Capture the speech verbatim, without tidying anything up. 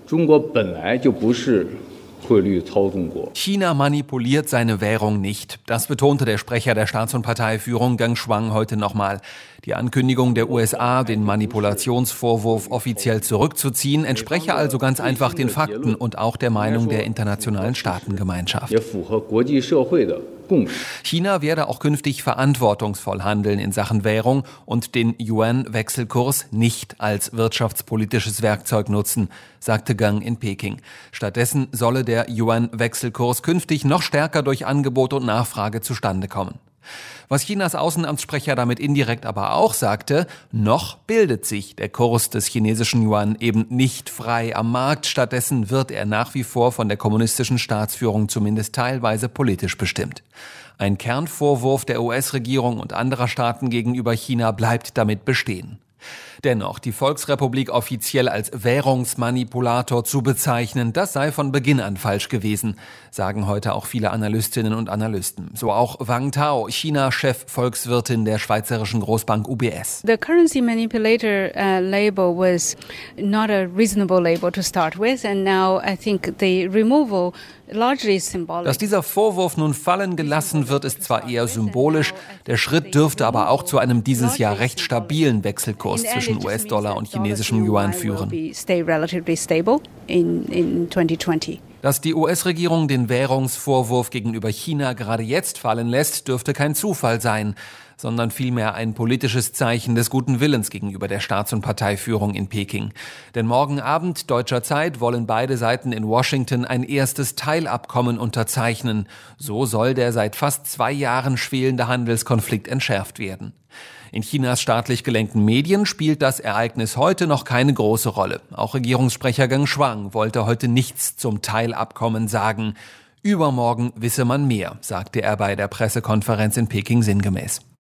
China manipuliert seine Währung nicht. Das betonte der Sprecher der Staats- und Parteiführung Geng Shuang heute nochmal. Die Ankündigung der U S A, den Manipulationsvorwurf offiziell zurückzuziehen, entspreche also ganz einfach den Fakten und auch der Meinung der internationalen Staatengemeinschaft. China werde auch künftig verantwortungsvoll handeln in Sachen Währung und den Yuan-Wechselkurs nicht als wirtschaftspolitisches Werkzeug nutzen, sagte Geng in Peking. Stattdessen solle der Yuan-Wechselkurs künftig noch stärker durch Angebot und Nachfrage zustande kommen. Was Chinas Außenamtssprecher damit indirekt aber auch sagte, noch bildet sich der Kurs des chinesischen Yuan eben nicht frei am Markt. Stattdessen wird er nach wie vor von der kommunistischen Staatsführung zumindest teilweise politisch bestimmt. Ein Kernvorwurf der U S-Regierung und anderer Staaten gegenüber China bleibt damit bestehen. Dennoch, die Volksrepublik offiziell als Währungsmanipulator zu bezeichnen, das sei von Beginn an falsch gewesen, sagen heute auch viele Analystinnen und Analysten. So auch Wang Tao, China-Chef-Volkswirtin der schweizerischen Großbank U B S. The currency manipulator uh, label was not a reasonable label to start with, and now I think the removal largely is symbolic. Dass dieser Vorwurf nun fallen gelassen wird, ist zwar eher symbolisch, der Schritt dürfte aber auch zu einem dieses Jahr recht stabilen Wechselkurs zwischen U S-Dollar und chinesischem Yuan führen. Dass die U S-Regierung den Währungsvorwurf gegenüber China gerade jetzt fallen lässt, dürfte kein Zufall sein, sondern vielmehr ein politisches Zeichen des guten Willens gegenüber der Staats- und Parteiführung in Peking. Denn morgen Abend deutscher Zeit wollen beide Seiten in Washington ein erstes Teilabkommen unterzeichnen. So soll der seit fast zwei Jahren schwelende Handelskonflikt entschärft werden. In Chinas staatlich gelenkten Medien spielt das Ereignis heute noch keine große Rolle. Auch Regierungssprecher Geng Shuang wollte heute nichts zum Teilabkommen sagen. Übermorgen wisse man mehr, sagte er bei der Pressekonferenz in Peking sinngemäß.